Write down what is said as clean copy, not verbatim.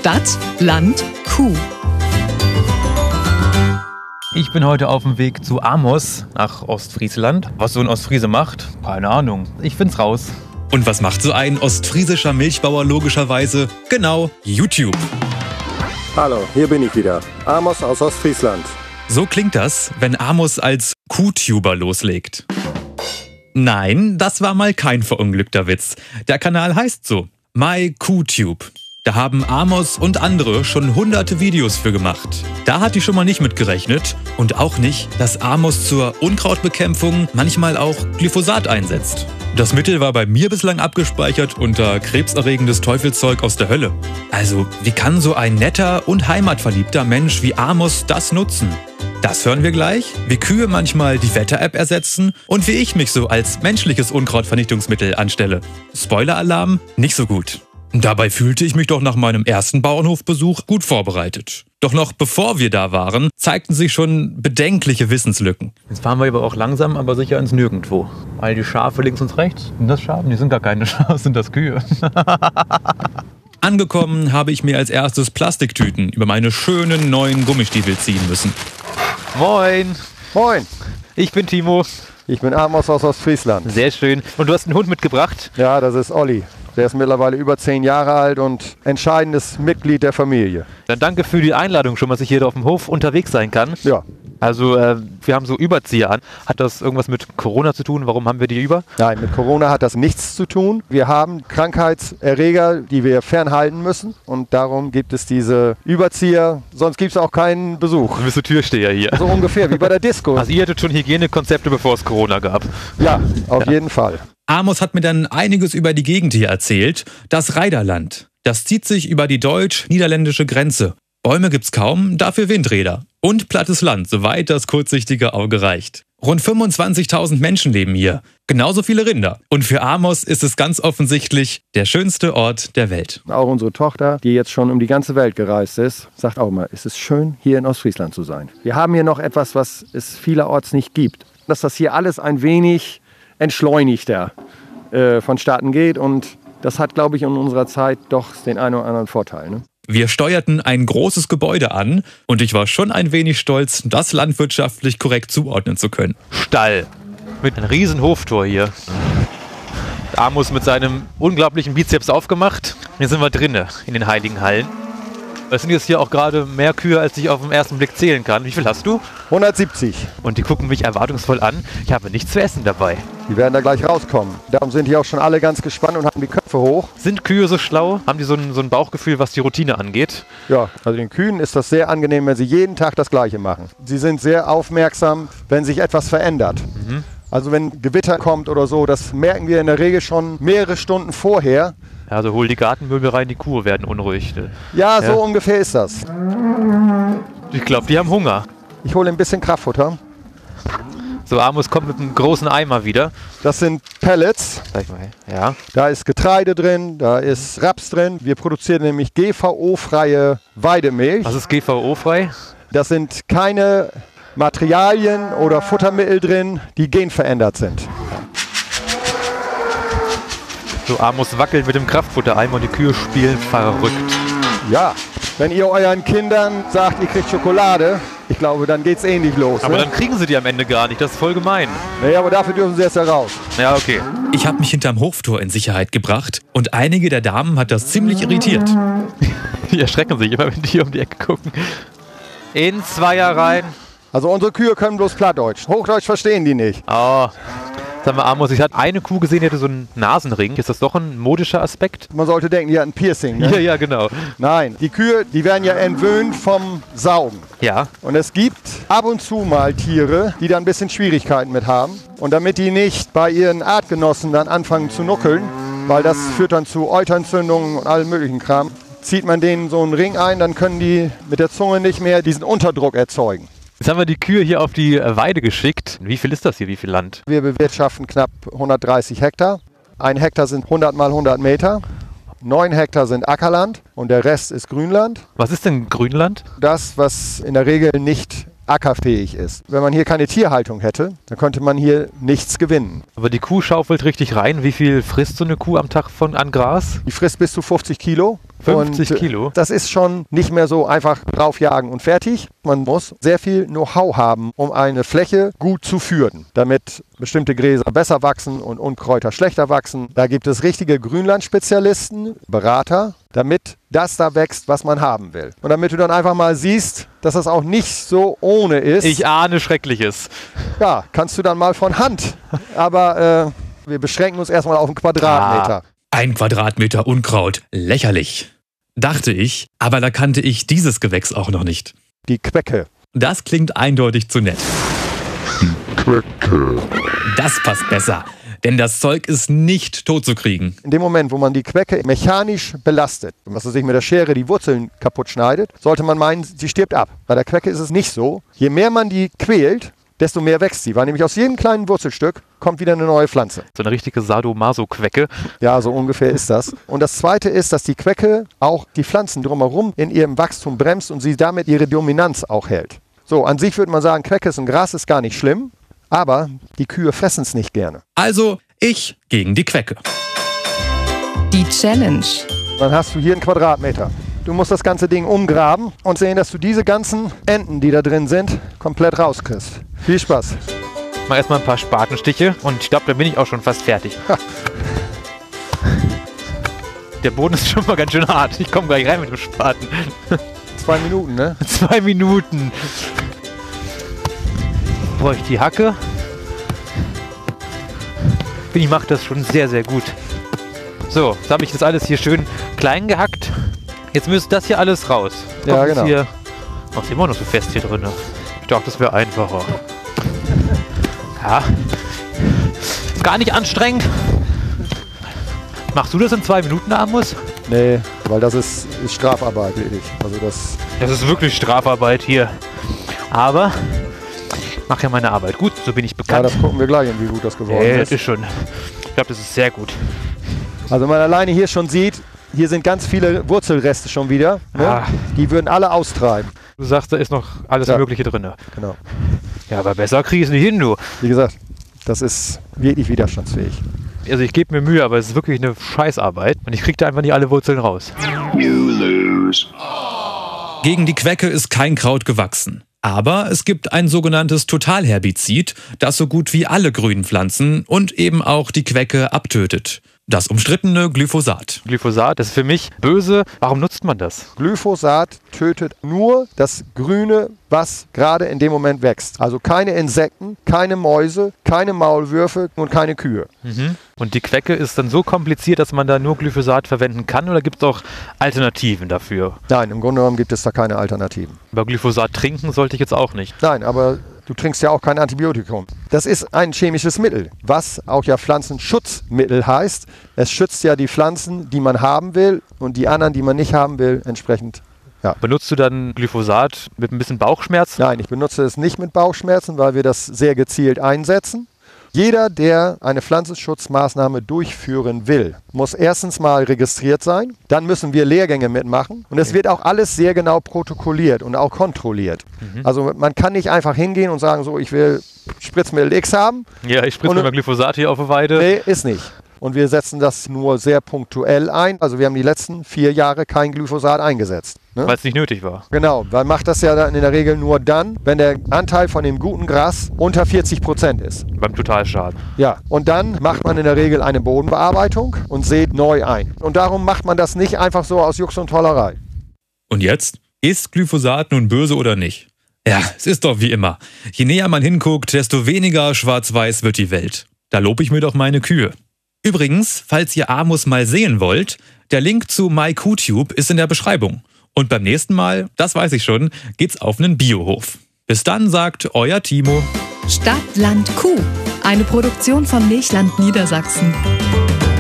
Stadt, Land, Kuh. Ich bin heute auf dem Weg zu Amos nach Ostfriesland. Was so ein Ostfriese macht? Keine Ahnung. Ich find's raus. Und was macht so ein ostfriesischer Milchbauer logischerweise? Genau, YouTube. Hallo, hier bin ich wieder. Amos aus Ostfriesland. So klingt das, wenn Amos als Kuhtuber loslegt. Nein, das war mal kein verunglückter Witz. Der Kanal heißt so, MyKuhTube. Da haben Amos und andere schon hunderte Videos für gemacht. Da hat die schon mal nicht mitgerechnet und auch nicht, dass Amos zur Unkrautbekämpfung manchmal auch Glyphosat einsetzt. Das Mittel war bei mir bislang abgespeichert unter krebserregendes Teufelszeug aus der Hölle. Also, wie kann so ein netter und heimatverliebter Mensch wie Amos das nutzen? Das hören wir gleich, wie Kühe manchmal die Wetter-App ersetzen und wie ich mich so als menschliches Unkrautvernichtungsmittel anstelle. Spoiler-Alarm, nicht so gut. Dabei fühlte ich mich doch nach meinem ersten Bauernhofbesuch gut vorbereitet. Doch noch bevor wir da waren, zeigten sich schon bedenkliche Wissenslücken. Jetzt fahren wir aber auch langsam, aber sicher ins Nirgendwo. All die Schafe links und rechts. Sind das Schafe? Die sind gar keine Schafe, sind das Kühe. Angekommen habe ich mir als erstes Plastiktüten über meine schönen neuen Gummistiefel ziehen müssen. Moin! Moin, Ich bin Timo. ich bin Amos aus Ostfriesland. Sehr schön. Und du hast einen Hund mitgebracht? Ja, das ist Olli. Der ist mittlerweile über 10 Jahre alt und entscheidendes Mitglied der Familie. Dann danke für die Einladung schon, dass ich hier auf dem Hof unterwegs sein kann. Ja, Also wir haben so Überzieher an. Hat das irgendwas mit Corona zu tun? Warum haben wir die über? nein, mit Corona hat das nichts zu tun. Wir haben Krankheitserreger, die wir fernhalten müssen und darum gibt es diese Überzieher, sonst gibt es auch keinen Besuch. Du bist der Türsteher hier. So ungefähr wie bei der Disco. Also ihr hattet schon Hygienekonzepte, bevor es Corona gab. Ja, auf jeden Fall. Amos hat mir dann einiges über die Gegend hier erzählt. Das Reiderland. Das zieht sich über die deutsch-niederländische Grenze. Bäume gibt's kaum, dafür Windräder. Und plattes Land, soweit das kurzsichtige Auge reicht. Rund 25.000 Menschen leben hier. Genauso viele Rinder. Und für Amos ist es ganz offensichtlich der schönste Ort der Welt. Auch unsere Tochter, die jetzt schon um die ganze Welt gereist ist, sagt auch mal, es ist schön, hier in Ostfriesland zu sein. Wir haben hier noch etwas, was es vielerorts nicht gibt. Dass das hier alles ein wenig entschleunigter vonstatten geht. Und das hat, glaube ich, in unserer Zeit doch den einen oder anderen Vorteil. Ne? Wir steuerten ein großes Gebäude an und ich war schon ein wenig stolz, das landwirtschaftlich korrekt zuordnen zu können. Stall. Mit einem riesen Hoftor hier. Amos mit seinem unglaublichen Bizeps aufgemacht. Hier sind wir drinnen in den heiligen Hallen. Es sind jetzt hier auch gerade mehr Kühe, als ich auf den ersten Blick zählen kann. Wie viel hast du? 170. Und die gucken mich erwartungsvoll an. Ich habe nichts zu essen dabei. Die werden da gleich rauskommen. Darum sind die auch schon alle ganz gespannt und haben die Köpfe hoch. Sind Kühe so schlau? Haben die so ein Bauchgefühl, was die Routine angeht? Ja, also den Kühen ist das sehr angenehm, wenn sie jeden Tag das Gleiche machen. Sie sind sehr aufmerksam, wenn sich etwas verändert. Also wenn Gewitter kommt oder so, das merken wir in der Regel schon mehrere Stunden vorher. Ja, also hol die Gartenmöbel rein, die Kühe werden unruhig. Ja, so ungefähr ist das. Ich glaube, die haben Hunger. Ich hole ein bisschen Kraftfutter. So, Amos kommt mit einem großen Eimer wieder. Das sind Pellets. Zeig mal her. Ja. Da ist Getreide drin, da ist Raps drin. Wir produzieren nämlich GVO-freie Weidemilch. Was ist GVO-frei? Das sind keine Materialien oder Futtermittel drin, die genverändert sind. So, Amos wackelt mit dem Kraftfuttereimer und die Kühe spielen verrückt. Ja, wenn ihr euren Kindern sagt, ihr kriegt Schokolade, ich glaube, dann geht's ähnlich los. Aber ne? dann kriegen sie die am Ende gar nicht, das ist voll gemein. Naja, aber dafür dürfen sie jetzt ja raus. Ja, okay. Ich habe mich hinterm Hoftor in Sicherheit gebracht und einige der Damen hat das ziemlich irritiert. Die erschrecken sich immer, wenn die hier um die Ecke gucken. In Zweier rein. Also unsere Kühe können bloß Plattdeutsch. Hochdeutsch verstehen die nicht. Oh. Sag mal, Amos, ich hatte eine Kuh gesehen, die hatte so einen Nasenring. Ist das doch ein modischer Aspekt? Man sollte denken, die hat ein Piercing. Ne? Ja, genau. Nein, die Kühe, die werden ja entwöhnt vom Saugen. Ja. Und es gibt ab und zu mal Tiere, die da ein bisschen Schwierigkeiten mit haben. Und damit die nicht bei ihren Artgenossen dann anfangen zu nuckeln, weil das führt dann zu Euterentzündungen und allem möglichen Kram, zieht man denen so einen Ring ein, dann können die mit der Zunge nicht mehr diesen Unterdruck erzeugen. Jetzt haben wir die Kühe hier auf die Weide geschickt. Wie viel ist das hier? Wie viel Land? Wir bewirtschaften knapp 130 Hektar. 1 Hektar sind 100 mal 100 Meter. 9 Hektar sind Ackerland und der Rest ist Grünland. Was ist denn Grünland? Das, was in der Regel nicht ackerfähig ist. Wenn man hier keine Tierhaltung hätte, dann könnte man hier nichts gewinnen. Aber die Kuh schaufelt richtig rein. Wie viel frisst so eine Kuh am Tag an Gras? Die frisst bis zu 50 Kilo. 50 Kilo? Das ist schon nicht mehr so einfach draufjagen und fertig. Man muss sehr viel Know-how haben, um eine Fläche gut zu führen, damit bestimmte Gräser besser wachsen und Unkräuter schlechter wachsen. Da gibt es richtige Grünlandspezialisten, Berater, damit das da wächst, was man haben will. Und damit du dann einfach mal siehst, dass das auch nicht so ohne ist. Ich ahne Schreckliches. Ja, kannst du dann mal von Hand. Aber wir beschränken uns erstmal auf einen Quadratmeter. 1 Quadratmeter Unkraut. Lächerlich. Dachte ich, aber da kannte ich dieses Gewächs auch noch nicht. Die Quecke. Das klingt eindeutig zu nett. Quecke. Das passt besser, denn das Zeug ist nicht totzukriegen. In dem Moment, wo man die Quecke mechanisch belastet, was sich mit der Schere die Wurzeln kaputt schneidet, sollte man meinen, sie stirbt ab. Bei der Quecke ist es nicht so. Je mehr man die quält, desto mehr wächst sie, weil nämlich aus jedem kleinen Wurzelstück kommt wieder eine neue Pflanze. So eine richtige Sadomaso-Quecke. Ja, so ungefähr ist das. Und das Zweite ist, dass die Quecke auch die Pflanzen drumherum in ihrem Wachstum bremst und sie damit ihre Dominanz auch hält. So, an sich würde man sagen, Quecke ist ein Gras, ist gar nicht schlimm, aber die Kühe fressen es nicht gerne. Also ich gegen die Quecke. Die Challenge. Dann hast du hier einen Quadratmeter. Du musst das ganze Ding umgraben und sehen, dass du diese ganzen Enden, die da drin sind, komplett rauskriegst. Viel Spaß. Ich mache erstmal ein paar Spatenstiche und ich glaube, da bin ich auch schon fast fertig. Der Boden ist schon mal ganz schön hart. Ich komme gleich rein mit dem Spaten. 2 Minuten, ne? 2 Minuten. Brauche ich die Hacke? Ich mache das schon sehr, sehr gut. So, jetzt habe ich das alles hier schön klein gehackt. Jetzt müsste das hier alles raus. Ja, Kommt genau. Hier, ist immer noch so fest hier drin. Ich dachte, das wäre einfacher. Ja. Gar nicht anstrengend. Machst du das in 2 Minuten, Amos? Nee, weil das ist Strafarbeit, wirklich. Also Das ist wirklich Strafarbeit hier. Aber ich mache ja meine Arbeit gut, so bin ich ja, bekannt. das gucken wir gleich, wie gut das geworden Das ist. ist schon. Ich glaube, das ist sehr gut. Also wenn man alleine hier schon sieht, hier sind ganz viele Wurzelreste schon wieder. Ne? Ah. Die würden alle austreiben. Du sagst, da ist noch alles Ja. Mögliche drin. Genau. Ja, aber besser krieg ich es nicht hin, du. Wie gesagt, das ist wirklich widerstandsfähig. Also ich gebe mir Mühe, aber es ist wirklich eine Scheißarbeit. Und ich kriege da einfach nicht alle Wurzeln raus. Gegen die Quecke ist kein Kraut gewachsen. Aber es gibt ein sogenanntes Totalherbizid, das so gut wie alle grünen Pflanzen und eben auch die Quecke abtötet. Das umstrittene Glyphosat. Glyphosat ist für mich böse. Warum nutzt man das? Glyphosat tötet nur das Grüne, was gerade in dem Moment wächst. Also keine Insekten, keine Mäuse, keine Maulwürfe und keine Kühe. Und die Quecke ist dann so kompliziert, dass man da nur Glyphosat verwenden kann? Oder gibt es auch Alternativen dafür? Nein, im Grunde genommen gibt es da keine Alternativen. Aber Glyphosat trinken sollte ich jetzt auch nicht. Nein, aber du trinkst ja auch kein Antibiotikum. Das ist ein chemisches Mittel, was auch ja Pflanzenschutzmittel heißt. Es schützt ja die Pflanzen, die man haben will und die anderen, die man nicht haben will, entsprechend. Ja. Benutzt du dann Glyphosat mit ein bisschen Bauchschmerzen? Nein, ich benutze es nicht mit Bauchschmerzen, weil wir das sehr gezielt einsetzen. Jeder, der eine Pflanzenschutzmaßnahme durchführen will, muss erstens mal registriert sein. Dann müssen wir Lehrgänge mitmachen. Und es wird auch alles sehr genau protokolliert und auch kontrolliert. Also man kann nicht einfach hingehen und sagen, so, ich will Spritzmittel X haben. Ja, ich spritze mir mal Glyphosat hier auf der Weide. Nee, ist nicht. Und wir setzen das nur sehr punktuell ein. Also wir haben die letzten 4 Jahre kein Glyphosat eingesetzt. Ne? Weil es nicht nötig war. Genau, man macht das ja dann in der Regel nur dann, wenn der Anteil von dem guten Gras unter 40% ist. Beim Totalschaden. Ja, und dann macht man in der Regel eine Bodenbearbeitung und sät neu ein. Und darum macht man das nicht einfach so aus Jux und Tollerei. Und jetzt? Ist Glyphosat nun böse oder nicht? Ja, es ist doch wie immer. Je näher man hinguckt, desto weniger schwarz-weiß wird die Welt. Da lobe ich mir doch meine Kühe. Übrigens, falls ihr Amos mal sehen wollt, der Link zu MyQTube ist in der Beschreibung. Und beim nächsten Mal, das weiß ich schon, geht's auf einen Biohof. Bis dann sagt euer Timo. Stadt, Land, Kuh. Eine Produktion von Milchland Niedersachsen.